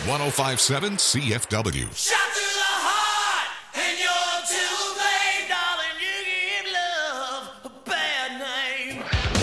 1057 CFW. Shot through the heart, and you're to blame, darling. You give love a bad name.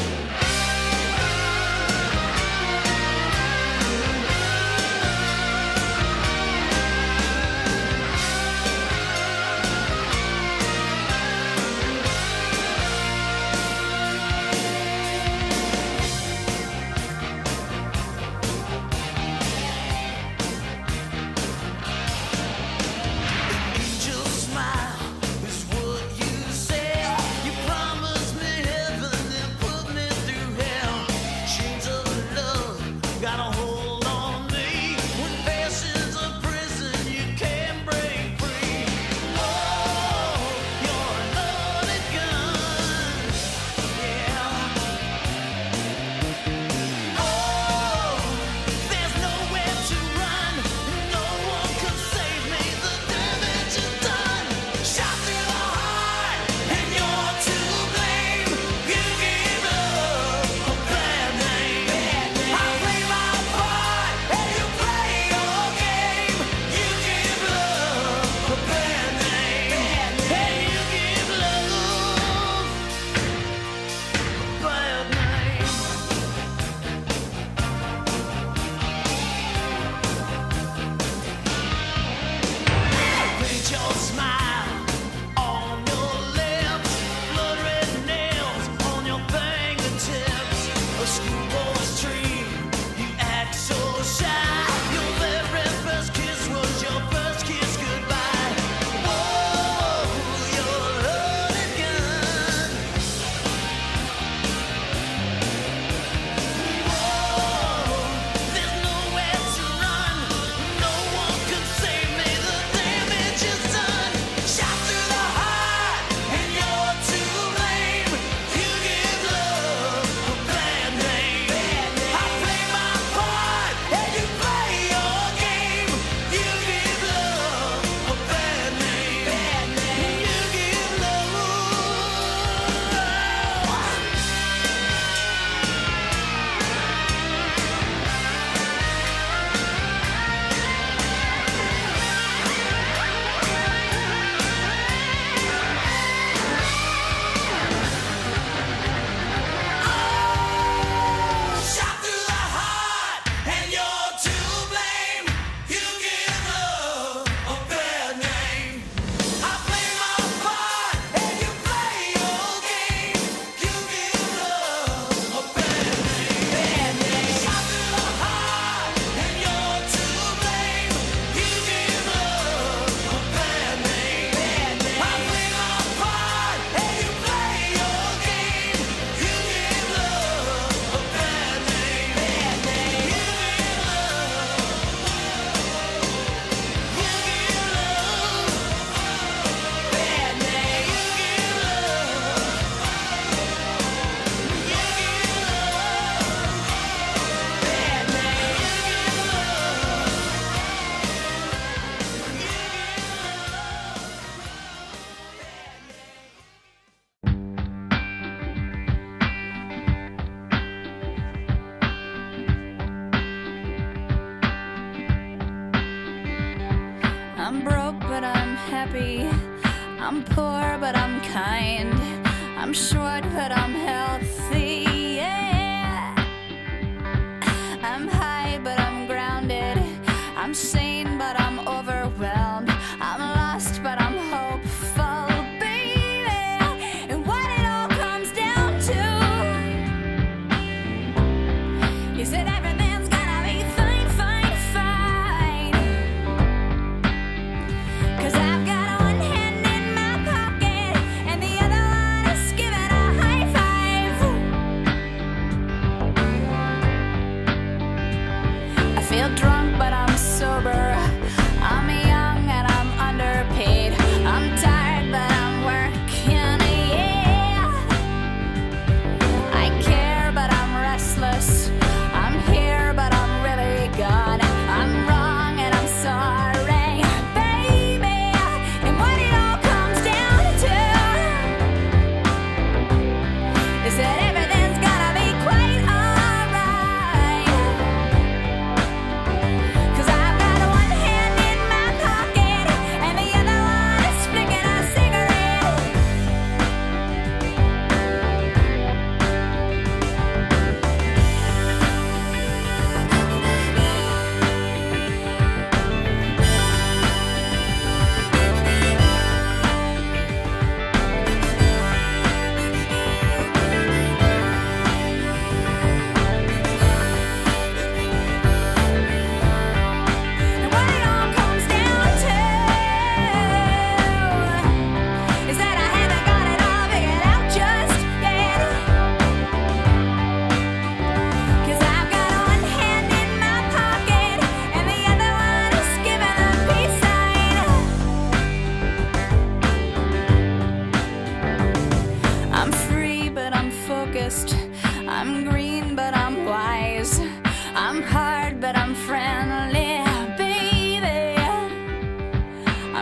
Angel smile is what you say. You promised me heaven, then put me through hell. Chains of love got a hold on me. When passion's a prison, you can't break free. Oh, you're a loaded gun, yeah. Oh, there's nowhere to run. No one can save me. The damage is done. Shot through the heart, and you're to blame. You gave love a bad name. I play my part, and you play your game. You give love a bad name. And you give love a bad name. Paint your smile on your lips, blood red nails on your fingertips. A schoolboy's dream, you act so shy. Your very first kiss was your first kiss goodbye. Oh, you're a loaded gun. Oh, there's nowhere to run. No one can save me. The damage is done. Shot through the heart, and you're to blame. You give love a bad name. I play my part, and you play your game. You give love a bad name. You give love. Shot through the heart, and you're to blame. You give love a bad name. I play my part, and you play your game. You give love a bad name. Shot through the heart, and you're to blame. You give love a bad name. I play my part, and you play your game. You give love a bad name. You give I'm broke, but I'm happy. I'm poor, but I'm kind. I'm short, but I'm healthy. Yeah. I'm high, but I'm grounded. I'm sane, but I'm overwhelmed. I'm lost, but I'm hopeful, baby. And what it all comes down to is that everything's gonna be fine, fine, fine. 'Cause I've got one hand in my pocket and the other one is giving a high five. I feel drunk, but I'm sober.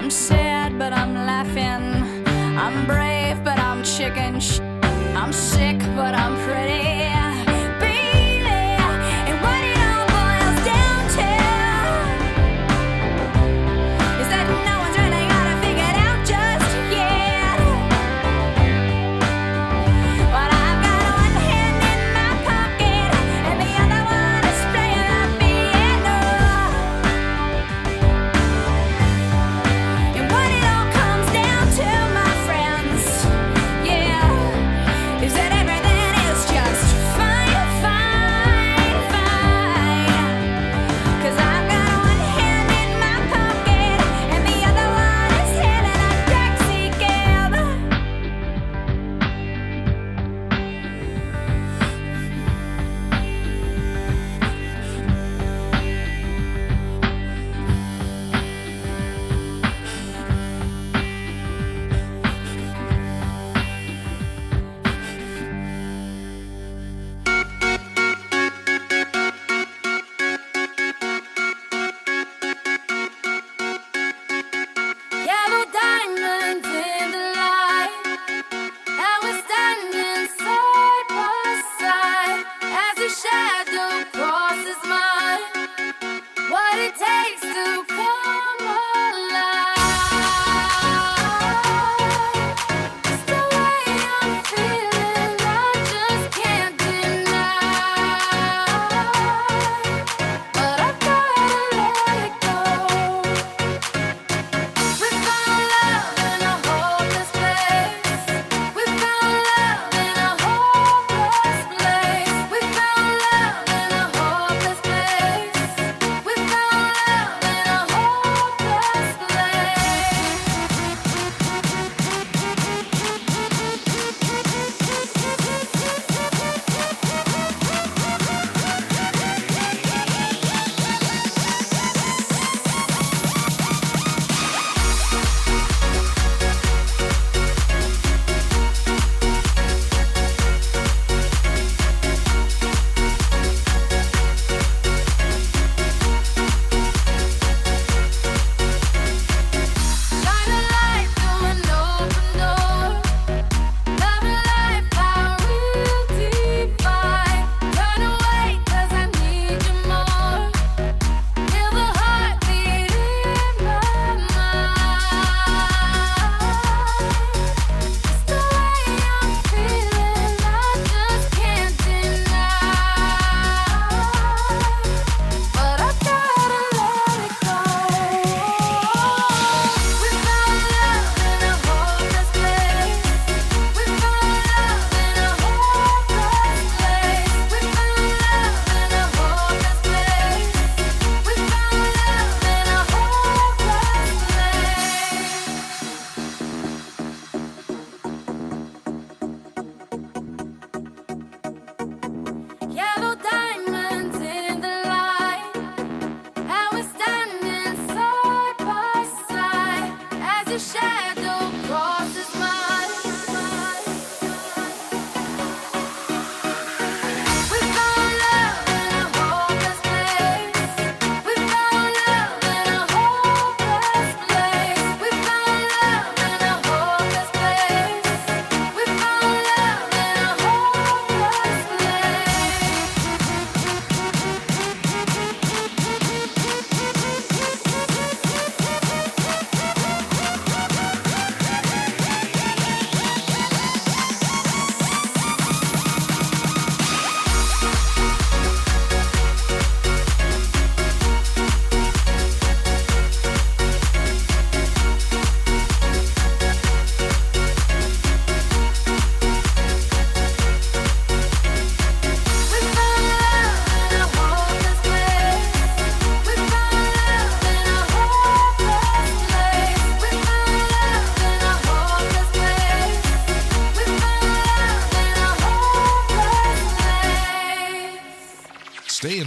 I'm sad, but I'm laughing. I'm brave, but I'm chicken. I'm sick, but I'm pretty. Baby, and what it all boils down to is that no one's really got it figured out just yet. But I've got one hand in my pocket and the other one is playing the piano. And what it all comes down to, my friends, yeah, is that everything is just fine, fine, fine. 'Cause I've got one hand in my pocket and the other one is hailing a taxi cab. Yellow diamonds in the light, and we're standing side by side as your shadow crosses mine. What it takes to come alive. It's the way I'm feeling, I just can't deny. But I gotta let it go. We found love in a hopeless place. We found love in a hopeless place. We found love in a hopeless place. We found love in a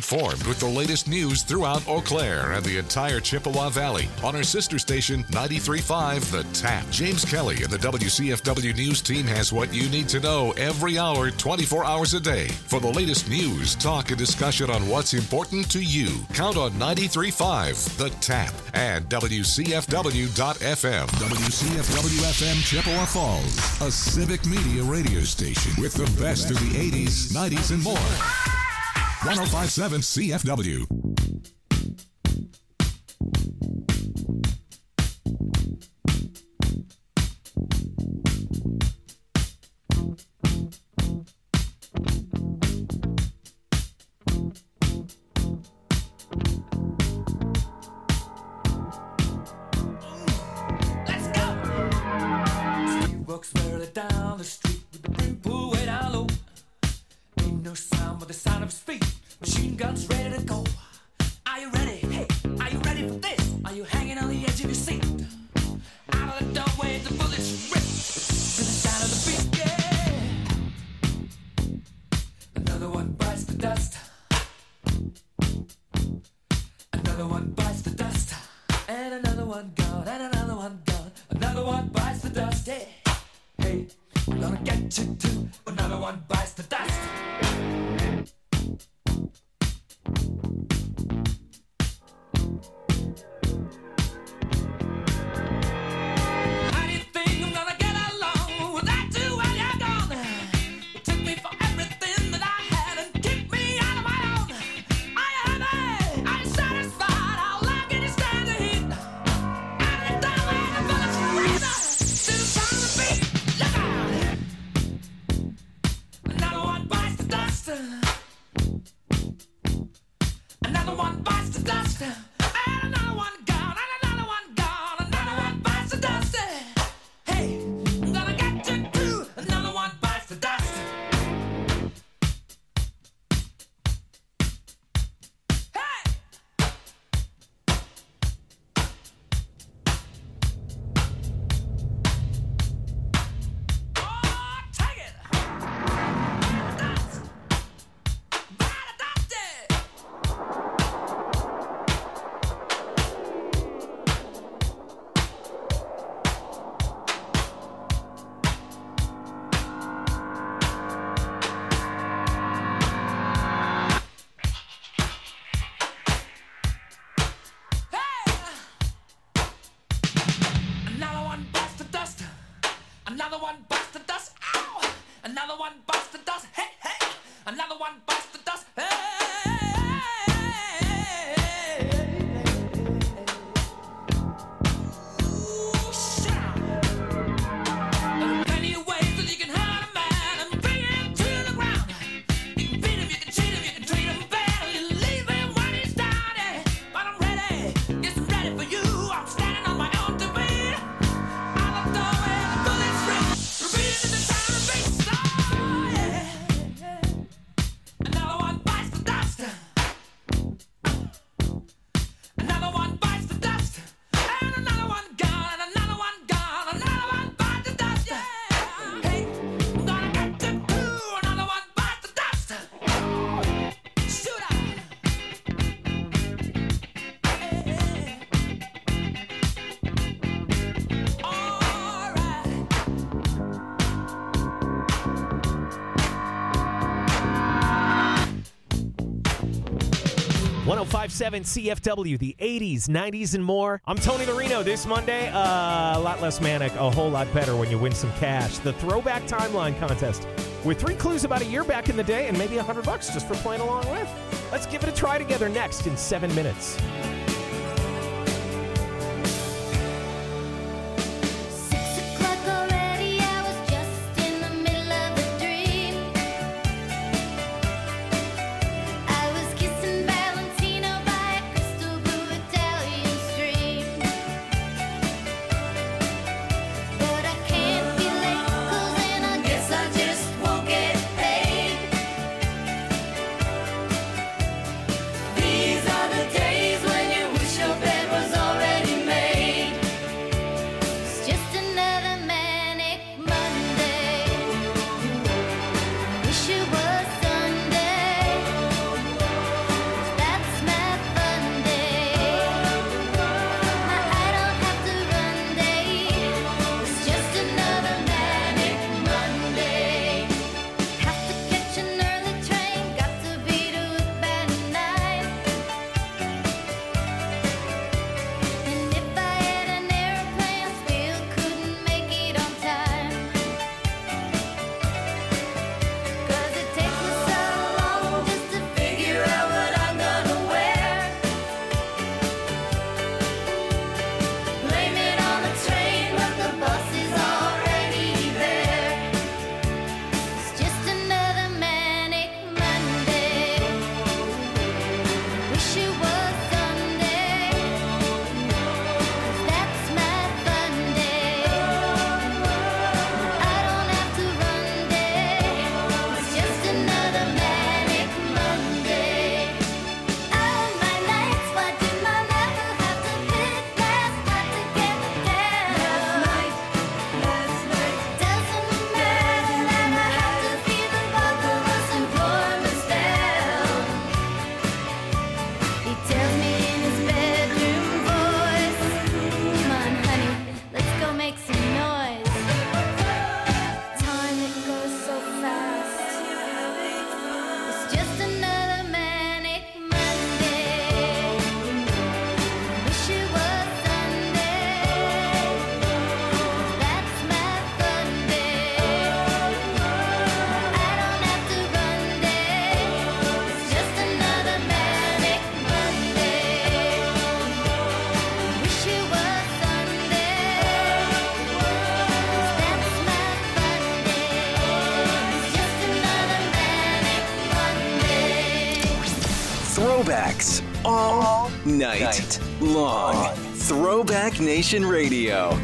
informed with the latest news throughout Eau Claire and the entire Chippewa Valley on our sister station 93.5 The Tap. James Kelly and the WCFW News team has what you need to know every hour, 24 hours a day. For the latest news, talk, and discussion on what's important to you, count on 93.5 The Tap and WCFW.FM. WCFW-FM Chippewa Falls, a civic media radio station with the best of the 80s, 90s, and more. 105.7 CFW. Let's go! She walks further down the street with the brim pulled way down low. Ain't no sound but the sound of his feet. Machine guns ready to go. Are you ready? Hey, are you ready for this? Are you hanging on the edge of your seat? Out of the doorway, the bullets rip to the sound of the beat. Yeah. Another one bites the dust. Another one bites the dust. And another one gone. And another one gone. Another one bites the dust. Hey, hey, I'm gonna get you too. Another one bites the dust. How do you think I'm gonna get along without you when you're gone? You took me for everything that I had and kicked me out of my own. Are you happy? Are you satisfied? How long can you stand the heat? Out of the doorway, the bullets rip to the sound of the beat. Look out! Another one bites the dust. Another one bites the dust. And another one gone. And another one gone. Another one bites the dust. Hey, I'm gonna get you too. Another one bites the dust. Hey! Oh, take it! Dust! Bite the dust! Hey! Another one bites the dust. Another one bites the dust. Ow! Another one bites the dust. Hey, hey! Another one bites the dust. Hey! Ooh, shut up. There are plenty of ways that you can hurt a man and bring him to the ground. You can beat him, you can cheat him, you can treat him bad, and you leave him when he's down. Yeah. But I'm ready, yes, I'm ready for you. I'm standing on my own two feet. Out the doorway, the bullets rip, repeating the sound of beats. Oh, yeah. Another one bites the dust. Another one bites the dust. And another one gone. And another one gone. Another one bites the dust. Yeah. Hey, I'm gonna get you too. Another one bites the dust. Shoot out. Hey. All right. 1057 CFW, the 80s, 90s, and more. I'm Tony Marino. This Monday, a lot less manic, a whole lot better when you win some cash. The Throwback Timeline Contest with 3 clues about a year back in the day and maybe $100 just for playing along with. Let's give it a try together next in 7 minutes. 6 o'clock already, I was just in the middle of a dream. I was kissing Valentino by a crystal blue Italian stream. But I can't be late, 'cause then I guess I just won't get paid. These are the days when night long. Throwback Nation Radio.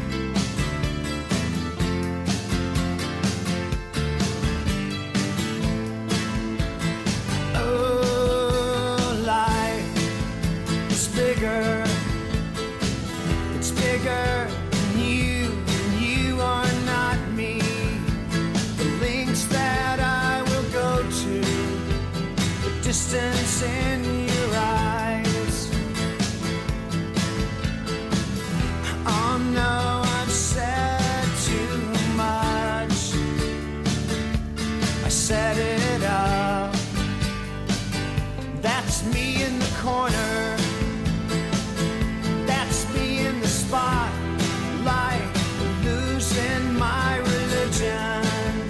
Oh, life is bigger. It's bigger than you, and you are not me. The links that I will go to, the distance in your eyes. Oh no, I've said too much. I set it up. That's me in the corner. That's me in the spotlight, losing my religion,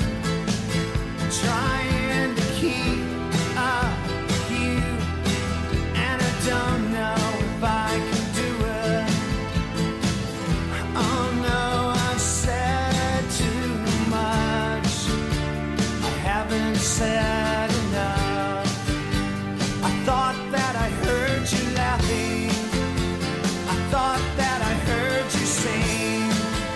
trying to keep up with you, and I don't know if I can do it. Oh no, I've said too much. I haven't said enough. I thought that I heard you laughing. I thought that I heard you sing.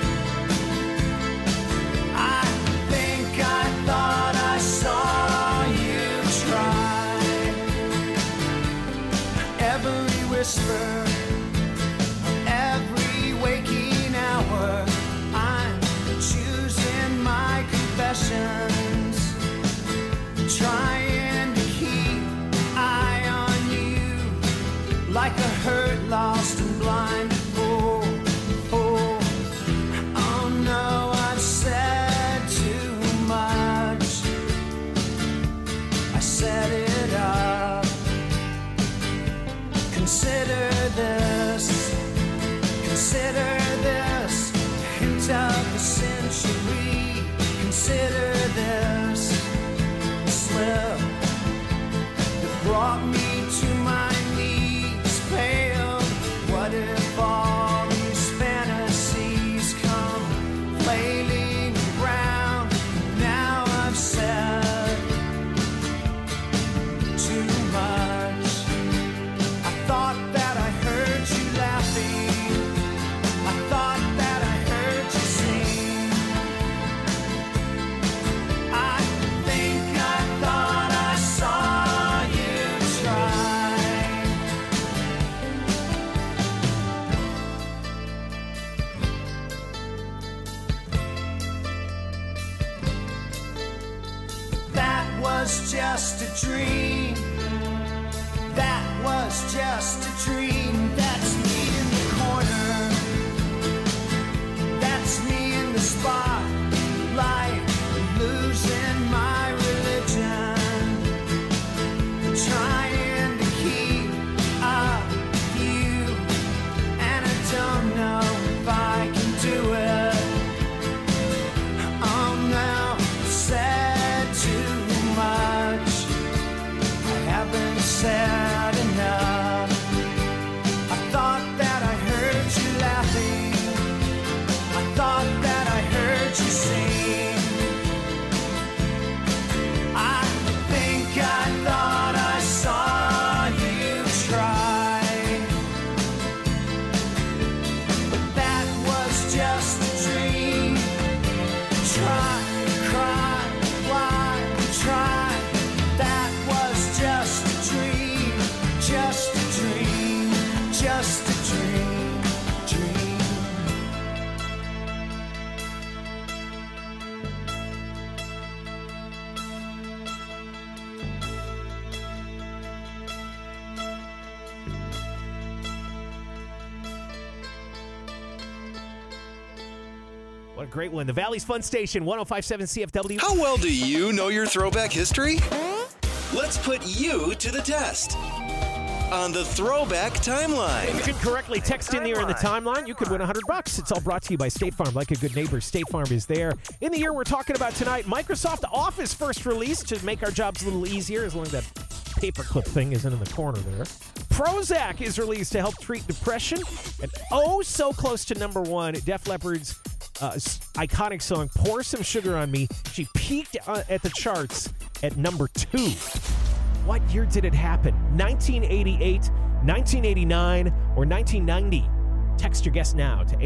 I think I thought I saw you try. Every whisper, every waking hour, I'm choosing my confessions, trying to keep eye on you, like a hurt, lost and blind fool. Oh no, I've said too much. I set it up. Consider this. Consider this. Hint of the century. Consider this. Slip that brought me to my knees, pale. What if all these fantasies come flailing around? Now I've said too much. I thought that I heard you laughing. I thought that I heard you sing. I think I thought I saw you try. That was just a dream. That was just a dream. That's me in the corner. That's me in the spotlight, losing my religion, trying to keep up with you, and I don't know if I can do it. Oh no, I've said too much. I haven't said enough. I thought that I heard you laughing. I thought that I heard you sing. I think I thought I saw you try. But that was just a dream. Try, cry, why, try. That was just a dream. Just a dream. Just a dream. Dream. What a great one. The Valley's Fun Station, 105.7 CFW. How well do you know your throwback history? Let's put you to the test on the Throwback Timeline. You can correctly text in there in the timeline. You could win $100. It's all brought to you by State Farm. Like a good neighbor, State Farm is there. In the year we're talking about tonight, Microsoft Office first release to make our jobs a little easier, as long as that paperclip thing isn't in the corner there. Prozac is released to help treat depression. And oh, so close to number one, Def Leppard's iconic song, Pour Some Sugar on Me. She peaked at the charts at number 2. What year did it happen? 1988. 1989 or 1990? Text your guess now to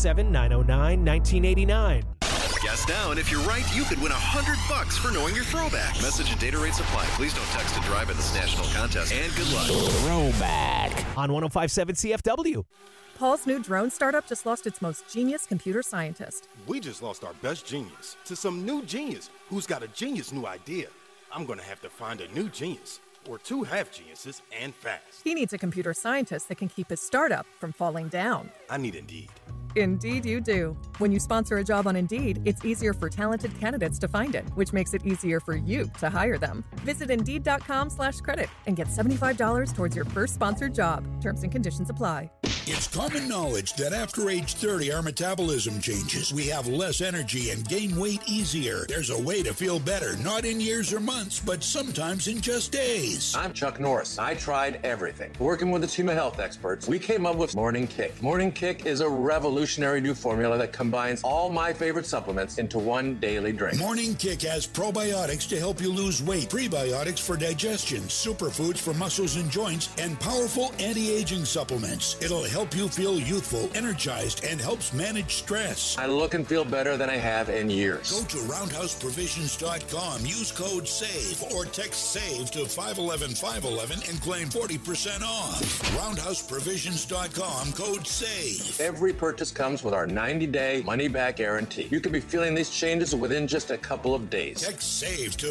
877-909-1989. Guess now, and if you're right, you could win $100 for knowing your throwback. Message and data rates apply. Please don't text and drive in this national contest. And good luck. Throwback on 105.7 CFW. Paul's new drone startup just lost its most genius computer scientist. We just lost our best genius to some new genius who's got a genius new idea. I'm going to have to find a new genius, or two half geniuses, and fast. He needs a computer scientist that can keep his startup from falling down. I need Indeed. Indeed you do. When you sponsor a job on Indeed, it's easier for talented candidates to find it, which makes it easier for you to hire them. Visit Indeed.com/credit and get $75 towards your first sponsored job. Terms and conditions apply. It's common knowledge that after age 30, our metabolism changes. We have less energy and gain weight easier. There's a way to feel better, not in years or months, but sometimes in just days. I'm Chuck Norris. I tried everything. Working with a team of health experts, we came up with Morning Kick. Morning Kick is a revolutionary new formula that combines all my favorite supplements into one daily drink. Morning Kick has probiotics to help you lose weight, prebiotics for digestion, superfoods for muscles and joints, and powerful anti-aging supplements. It'll help you feel youthful, energized, and helps manage stress. I look and feel better than I have in years. Go to roundhouseprovisions.com, use code SAVE, or text SAVE to 511-511 and claim 40% off. Roundhouseprovisions.com, code SAVE. Every purchase comes with our 90-day money-back guarantee. You could be feeling these changes within just a couple of days. Text SAVE to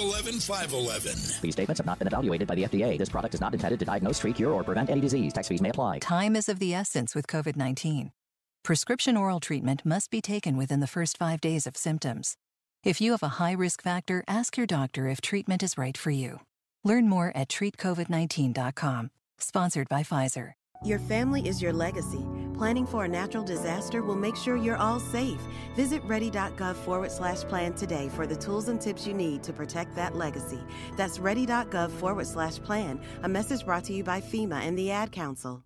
511-511. These statements have not been evaluated by the FDA. This product is not intended to diagnose, treat, cure, or prevent any disease. Tax fees may apply. Time is of the essence with COVID-19. Prescription oral treatment must be taken within the first 5 days of symptoms. If you have a high risk factor, ask your doctor if treatment is right for you. Learn more at treatcovid19.com. Sponsored by Pfizer. Your family is your legacy. Planning for a natural disaster will make sure you're all safe. Visit ready.gov/plan today for the tools and tips you need to protect that legacy. That's ready.gov/plan. A message brought to you by FEMA and the Ad Council.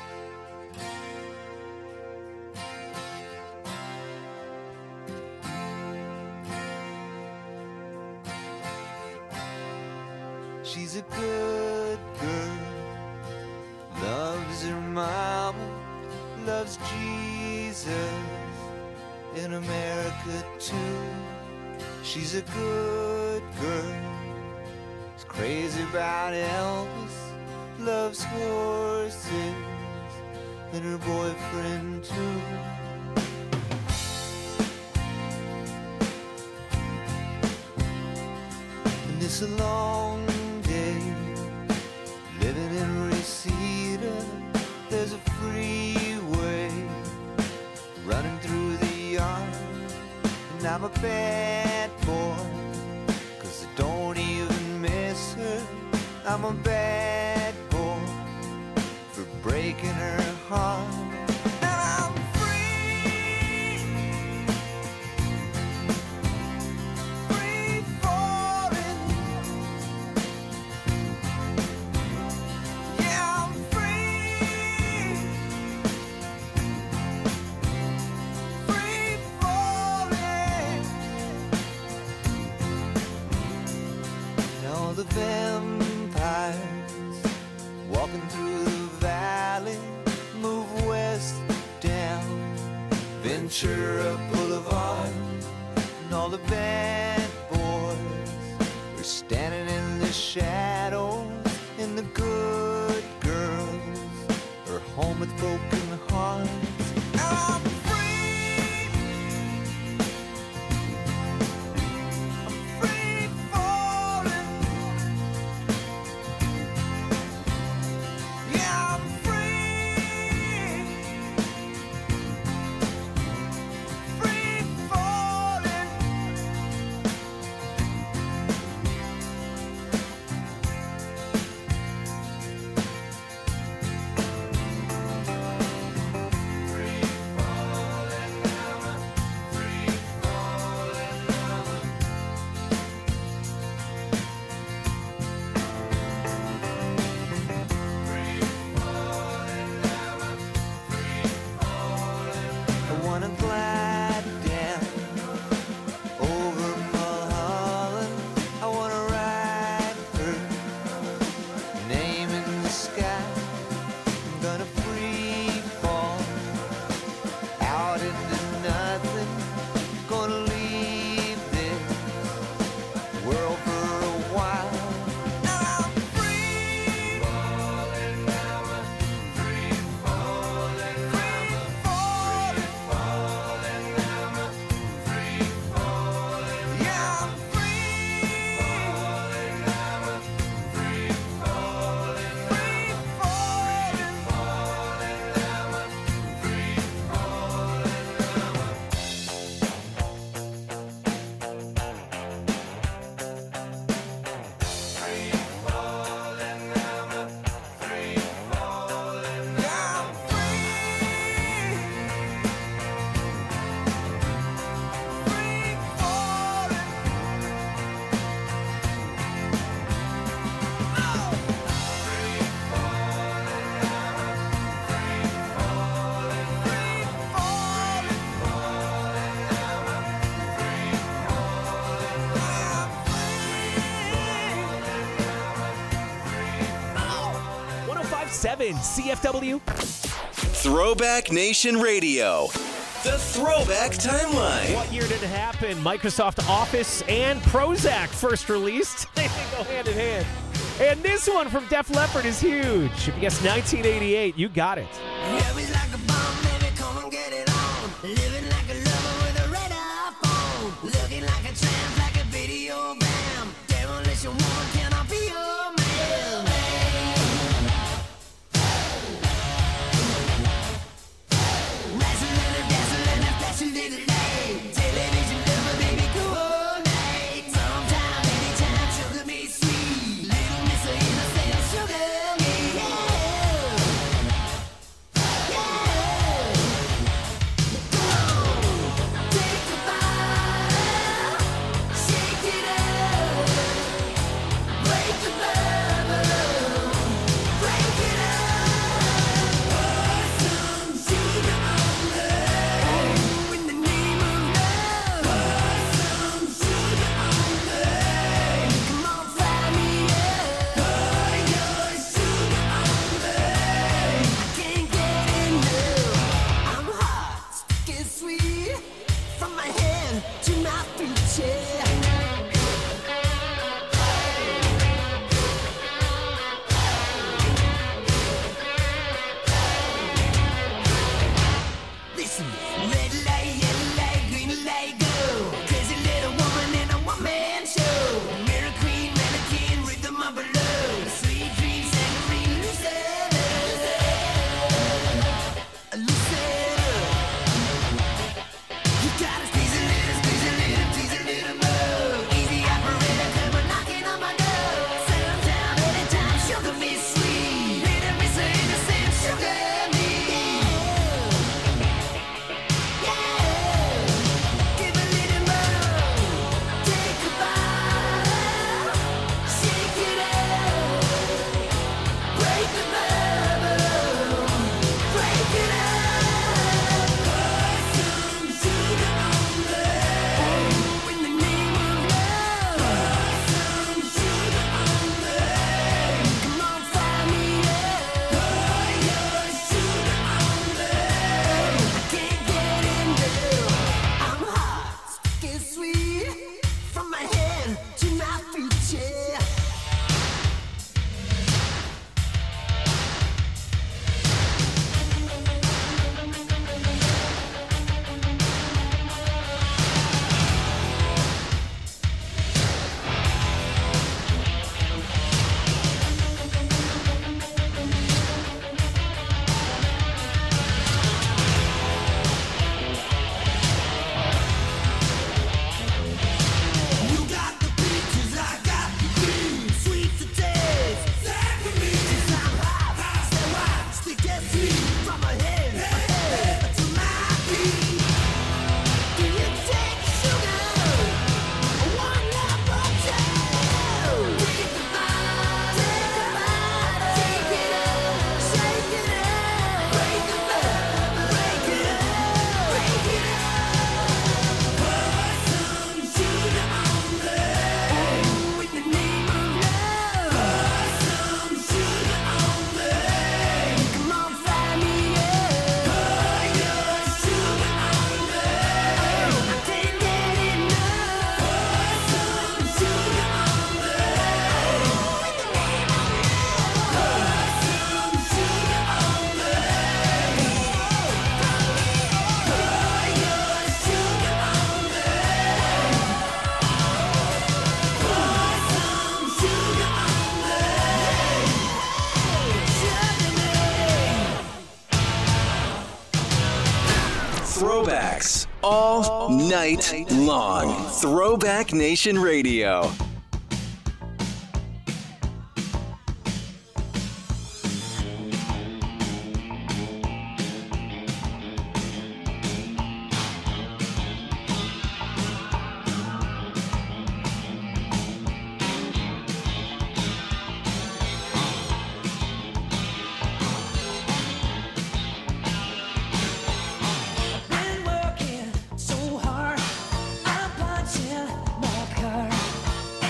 She's a good girl, loves her mama, loves Jesus, in America too. She's a good girl, is crazy about Elvis, loves horses, and her boyfriend too. And it's a long day living in Reseda. There's a freeway running through the yard, and I'm a bad boy, 'cause I don't even miss her. I'm a bad boy for breaking her heart. And I'm free, free falling. Yeah, I'm free, free falling. And all the vampires walking through the valley move west down Ventura Boulevard, and all the bad boys are standing in the shadows, and the good girls are home with broken hearts. I'm free, I'm free falling. Yeah, I'm free, free falling. I wanna glide down over Mulholland. I wanna write her name in the sky. 1057 CFW. Throwback Nation Radio. The Throwback Timeline. What year did it happen? Microsoft Office and Prozac first released. They go hand in hand. And this one from Def Leppard is huge. If you guess 1988, you got it. Living like a bomb, baby, come and get it on. Living like a lover with a red iPhone. Looking like a tramp, like a video bam. Demolition woman, can I be your man? Wrestling, dancing, flashing little light. Television lover, baby, coordinate. Sometime, anytime, sugar me sweet. Little miss of innocent, sugar me, yeah. Take a bite, shake it up, break the bubble, break it up. Pour some sugar on me, in the name of love. Pour some sugar on me, come on, fry me up. Pour your sugar on me, I can't get enough. I'm hot, sticky sweet, from my head to my feet, yeah. Listen, red light, yellow light, green light, go. Crazy little woman in a one-man show. Mirror queen, mannequin, rhythm of a love. Sweet dreams, saccharine, lucid. You gotta squeeze a little, tease a little more. Easy operator, come on knocking on my door. Sometime, anytime, sugar me sweet. Little miss of innocent, sugar me. Give a little more, take a bite, shake it up, break the bubble, break it up. Pour some sugar on me, in the name of love. Pour some sugar on me, come on, fry me up. Pour your sugar on me, I can't get enough. I'm hot, sticky sweet, from my head to my feet, yeah. You got the peaches, I got the cream. Sweet to taste, saccharin. Since I'm hot, so hot, sticky sweet, from my head to my feet. Do you take sugar? One up or two? Take a bite, shake it up, break the bubble, break it up, break it up. Pour some sugar on me, in the name of love. Pour some sugar on me, come on, fry me up. Pour your sugar on me, I can't get enough. Pour some sugar on me, in the name of love. Pour some sugar on me, pour your sugar on me. Throwbacks all night long. Throwback Nation Radio. Been working so hard, I'm punching my card.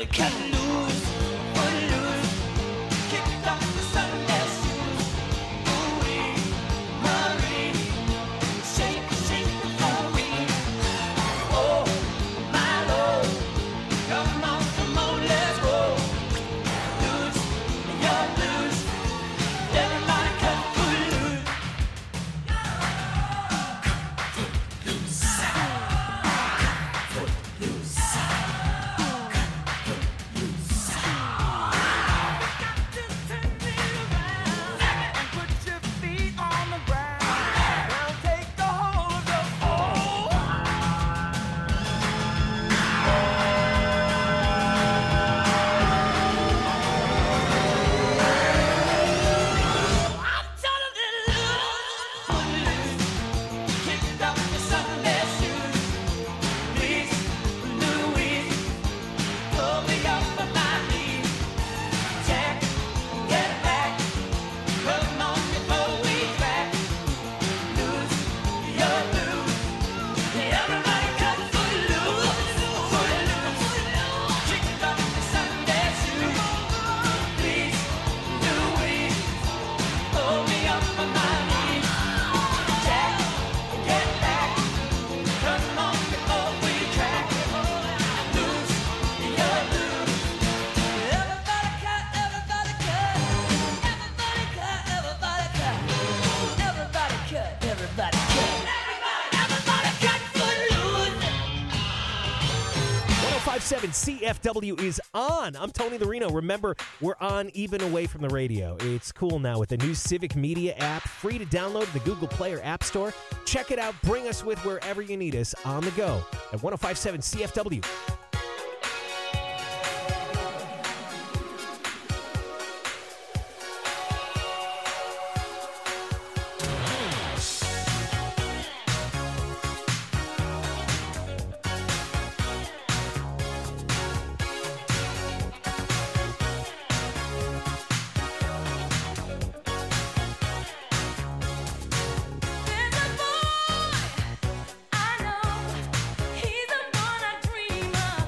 everybody cut loose, footloose. Kicked off the Sunday shoes. Ooh-wee, Marie, shake, shake the floor. Oh, my Lord, come on, let's go. Loose, you're loose. Everybody cut footloose. Everybody cut. 1057 CFW is on. I'm Tony the Reno. Remember, we're on even away from the radio. It's cool now with the new Civic Media app, free to download the Google Play or App Store. Check it out. Bring us with wherever you need us on the go at 1057 CFW. He's the one I dream of.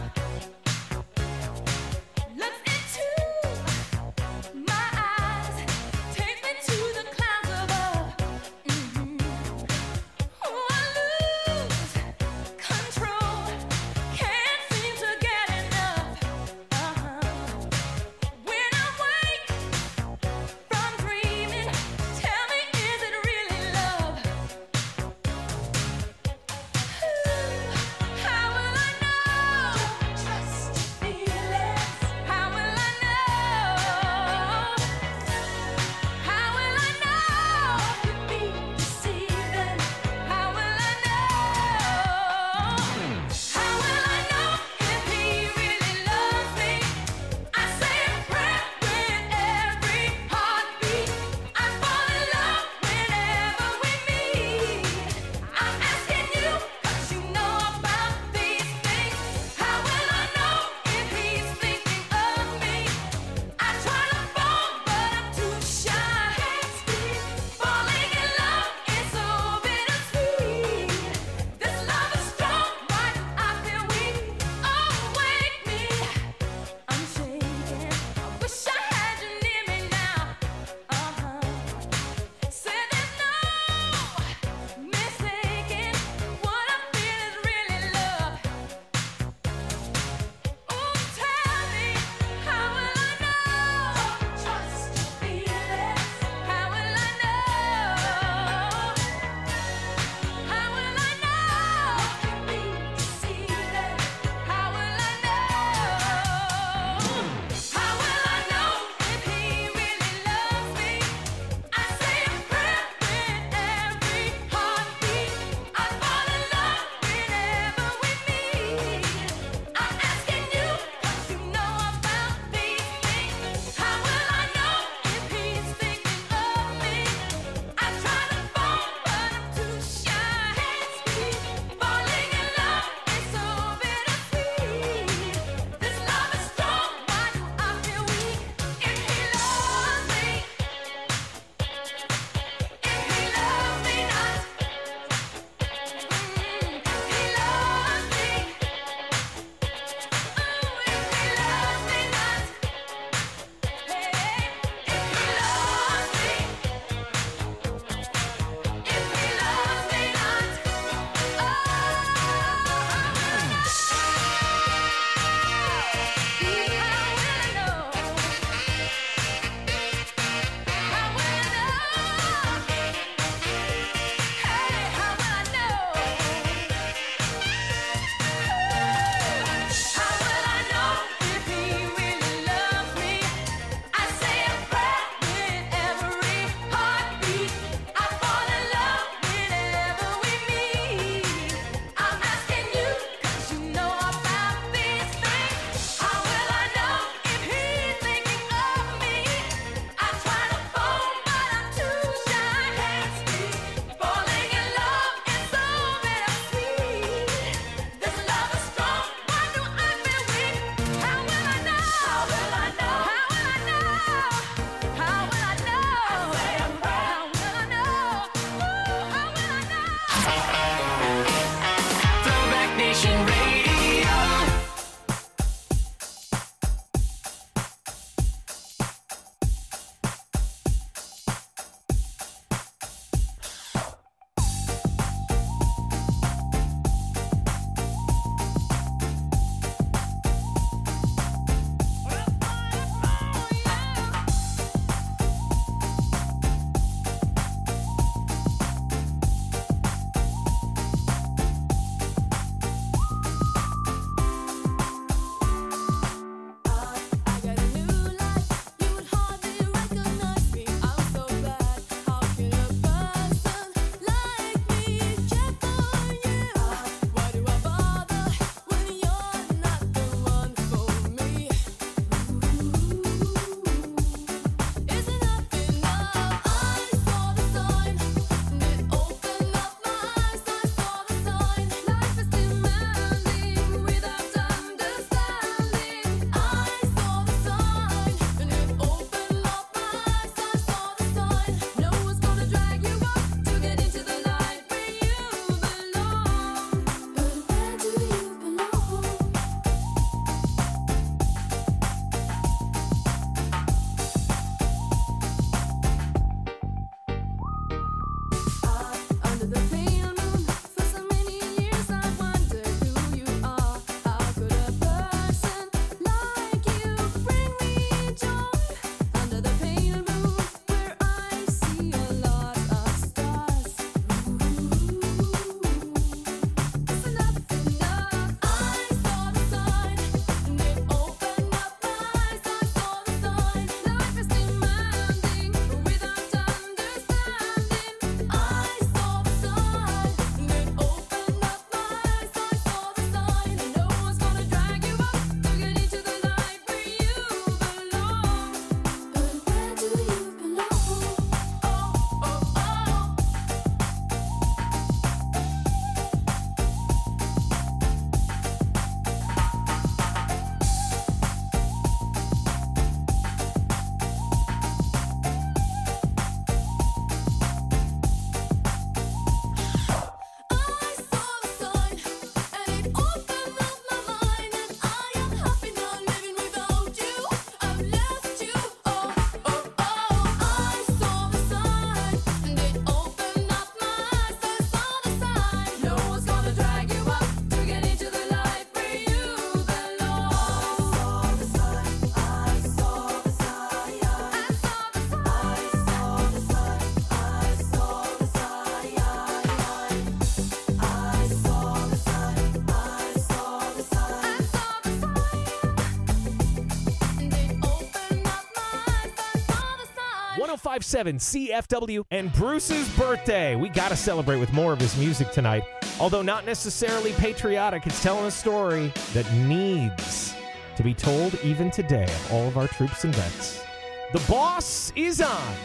1057 CFW, and Bruce's birthday. We got to celebrate with more of his music tonight. Although not necessarily patriotic, it's telling a story that needs to be told even today of all of our troops and vets. The Boss is on.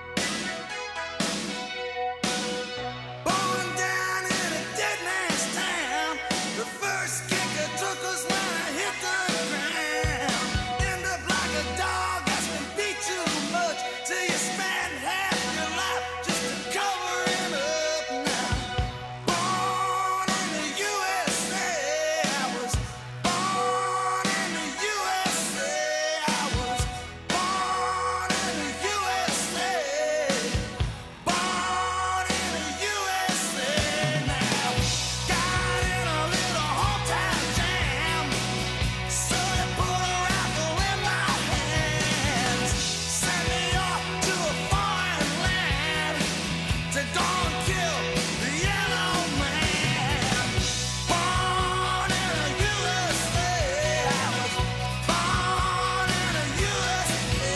Born down in a dead man's town, the first kicker took us when I hit the ground. End up like a dog that's been beat too much, till you spend half your life just to cover him up now. Born in the USA, I was born in the USA, I was born in the USA. Born in the USA now. Got in a little hometown jam, so they put a rifle in my hands. Sent me off to a foreign land to go and kill the yellow man. Born in the USA, I was born in the USA.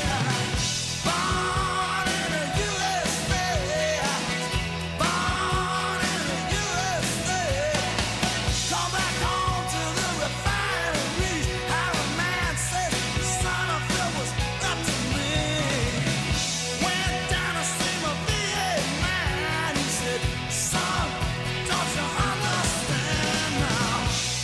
Born in the USA, I was born in the USA. Come back home to the refineries. How a man says the son of Phil was up to me. Went down to see my VA man. He said, son, don't you understand now?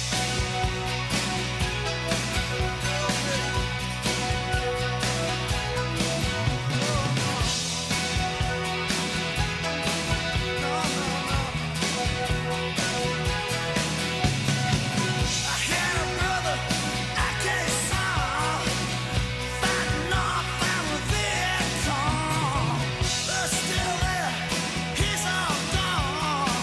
I had a brother, I can't solve, fighting off our Viet Cong. They're still there, he's all gone.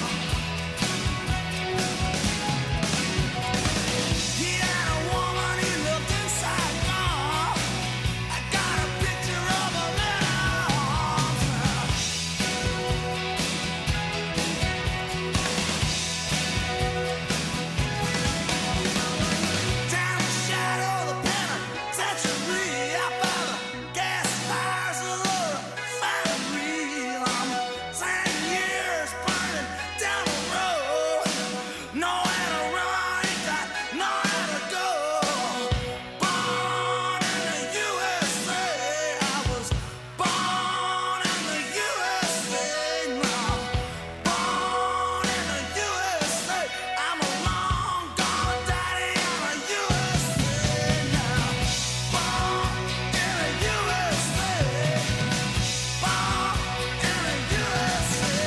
He had a woman, he looked inside gone. I got a picture of a little arms. Down the shadow of the penitentiary, out by the gas fires of the refinery. I'm 10 years burning down the road, nowhere to run, ain't got nowhere to go. Born in the USA, I was born in the USA now. Born in the USA, I'm a long gone daddy in the USA now. Born in the USA, born in the USA,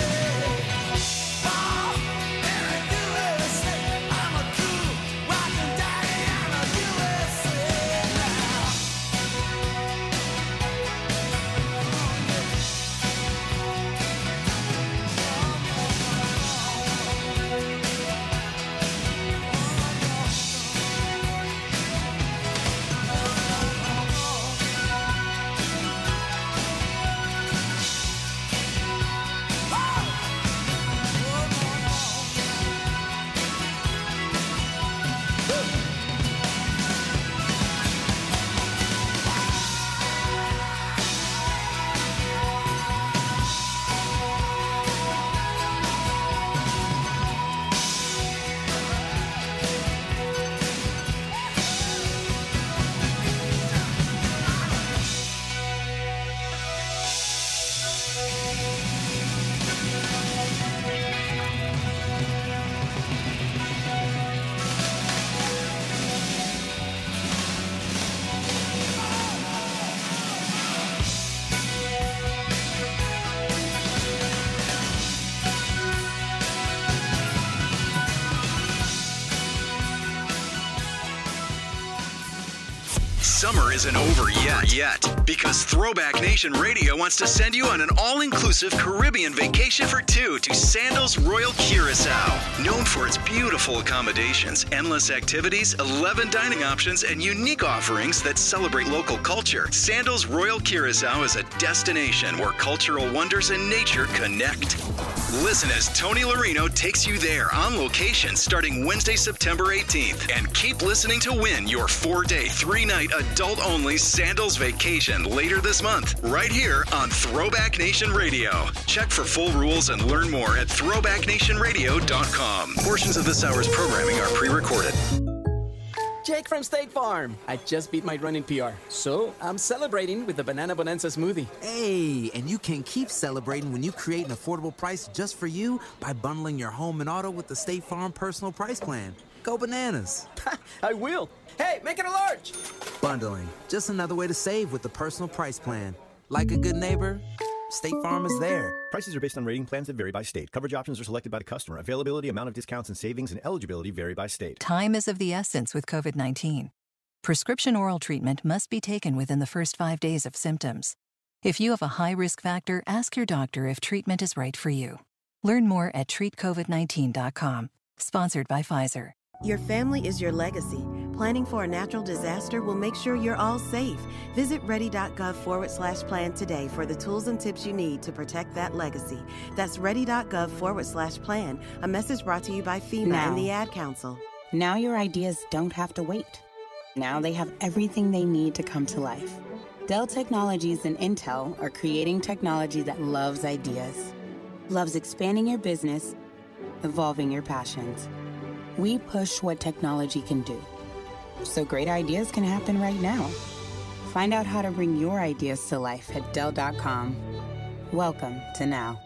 born in the USA. I'm a true rockin' daddy in the USA now. Summer isn't over yet, because Throwback Nation Radio wants to send you on an all-inclusive Caribbean vacation for two to Sandals Royal Curacao. Known for its beautiful accommodations, endless activities, 11 dining options, and unique offerings that celebrate local culture, Sandals Royal Curacao is a destination where cultural wonders and nature connect. Listen as Tony Larino takes you there on location starting Wednesday, September 18th. And keep listening to win your 4-day, 3-night adult-only Sandals vacation later this month, right here on Throwback Nation Radio. Check for full rules and learn more at throwbacknationradio.com. Portions of this hour's programming are pre-recorded. Jake from State Farm. I just beat my running PR, so I'm celebrating with the Banana Bonanza smoothie. Hey, and you can keep celebrating when you create an affordable price just for you by bundling your home and auto with the State Farm Personal Price Plan. Go bananas. I will. Hey, make it a large. Bundling, just another way to save with the Personal Price Plan. Like a good neighbor, State Farm is there. Prices are based on rating plans that vary by state. Coverage options are selected by the customer. Availability, amount of discounts and savings, and eligibility vary by state. Time is of the essence with COVID-19. Prescription oral treatment must be taken within the first 5 days of symptoms. If you have a high risk factor, ask your doctor if treatment is right for you. Learn more at treatcovid19.com. Sponsored by Pfizer. Your family is your legacy. Planning for a natural disaster will make sure you're all safe. Visit ready.gov/plan today for the tools and tips you need to protect that legacy. That's ready.gov/plan. A message brought to you by FEMA and the Ad Council. Now your ideas don't have to wait. Now they have everything they need to come to life. Dell Technologies and Intel are creating technology that loves ideas, loves expanding your business, evolving your passions. We push what technology can do, so great ideas can happen right now. Find out how to bring your ideas to life at Dell.com. Welcome to now.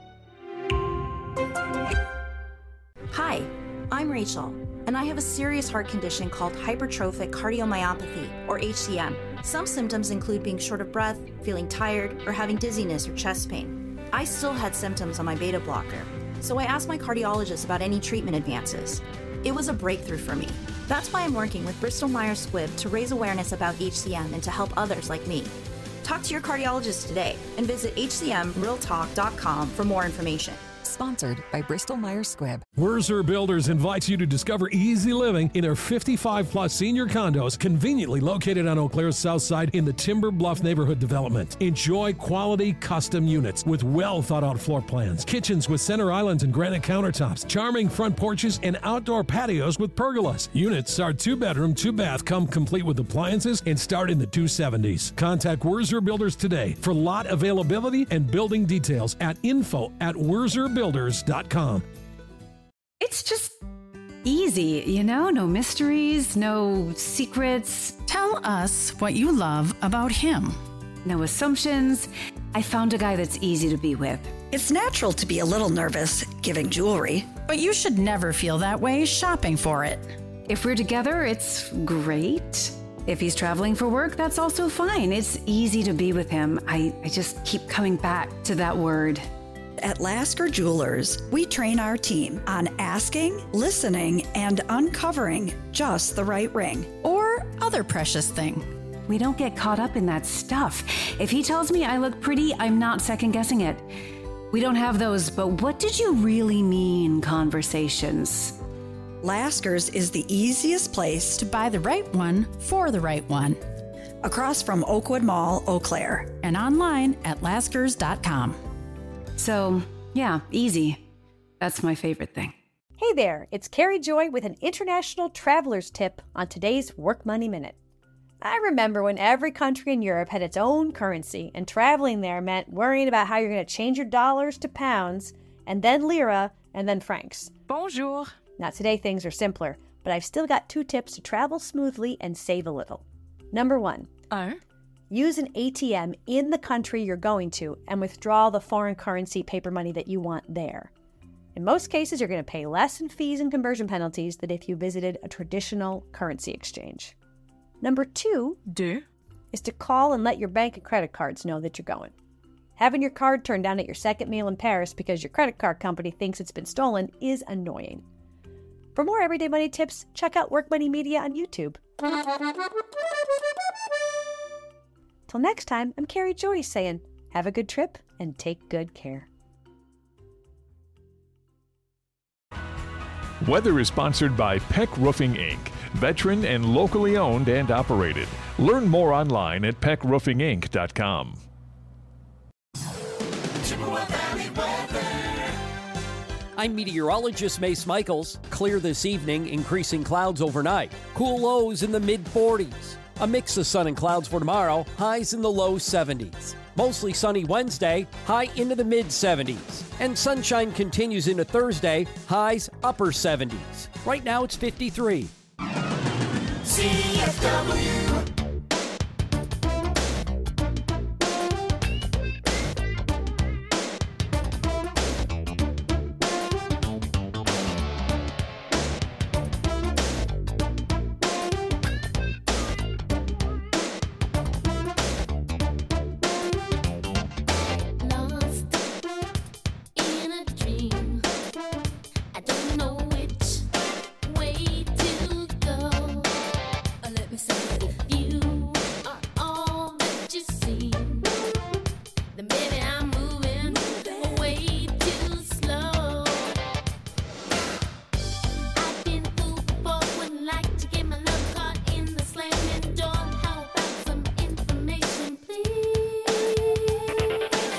Hi, I'm Rachel, and I have a serious heart condition called hypertrophic cardiomyopathy, or HCM. Some symptoms include being short of breath, feeling tired, or having dizziness or chest pain. I still had symptoms on my beta blocker, so I asked my cardiologist about any treatment advances. It was a breakthrough for me. That's why I'm working with Bristol Myers Squibb to raise awareness about HCM and to help others like me. Talk to your cardiologist today and visit hcmrealtalk.com for more information. Sponsored by Bristol Myers Squibb. Wurzer Builders invites you to discover easy living in their 55-plus senior condos conveniently located on Eau Claire's south side in the Timber Bluff neighborhood development. Enjoy quality custom units with well-thought-out floor plans, kitchens with center islands and granite countertops, charming front porches, and outdoor patios with pergolas. Units are 2-bedroom, 2-bath, come complete with appliances, and start in the 270s. Contact Wurzer Builders today for lot availability and building details at info@WurzerBuilders.com. It's just easy, you know? No mysteries, no secrets. Tell us what you love about him. No assumptions. I found a guy that's easy to be with. It's natural to be a little nervous giving jewelry. But you should never feel that way shopping for it. If we're together, it's great. If he's traveling for work, that's also fine. It's easy to be with him. I just keep coming back to that word. At Lasker Jewelers, we train our team on asking, listening, and uncovering just the right ring. Or other precious thing. We don't get caught up in that stuff. If he tells me I look pretty, I'm not second-guessing it. We don't have those, but what did you really mean conversations. Lasker's is the easiest place to buy the right one for the right one. Across from Oakwood Mall, Eau Claire. And online at laskers.com. So, yeah, easy. That's my favorite thing. Hey there, it's Carrie Joy with an international traveler's tip on today's Work Money Minute. I remember when every country in Europe had its own currency, and traveling there meant worrying about how you're going to change your dollars to pounds, and then lira, and then francs. Bonjour. Now today things are simpler, but I've still got 2 tips to travel smoothly and save a little. Number 1. Use an ATM in the country you're going to and withdraw the foreign currency paper money that you want there. In most cases, you're going to pay less in fees and conversion penalties than if you visited a traditional currency exchange. Number 2 is to call and let your bank and credit cards know that you're going. Having your card turned down at your second meal in Paris because your credit card company thinks it's been stolen is annoying. For more everyday money tips, check out Work Money Media on YouTube. Till next time, I'm Carrie Joy saying, have a good trip and take good care. Weather is sponsored by Peck Roofing, Inc., veteran and locally owned and operated. Learn more online at peckroofinginc.com. Chippewa Valley weather. I'm meteorologist Mace Michaels. Clear this evening, increasing clouds overnight. Cool lows in the mid-40s. A mix of sun and clouds for tomorrow, highs in the low 70s. Mostly sunny Wednesday, high into the mid-70s. And sunshine continues into Thursday, highs upper 70s. Right now it's 53. CFW.